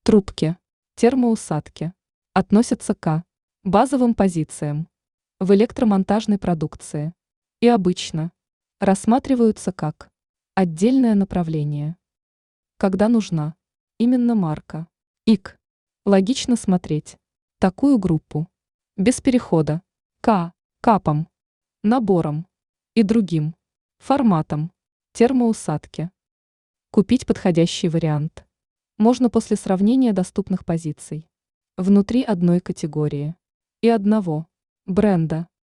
Трубки, термоусадки относятся к базовым позициям в электромонтажной продукции и обычно рассматриваются как отдельное направление, когда нужна именно марка. ИК. Логично смотреть такую группу без перехода к капам, наборам и другим форматам термоусадки. Купить подходящий вариант можно после сравнения доступных позиций внутри одной категории и одного бренда.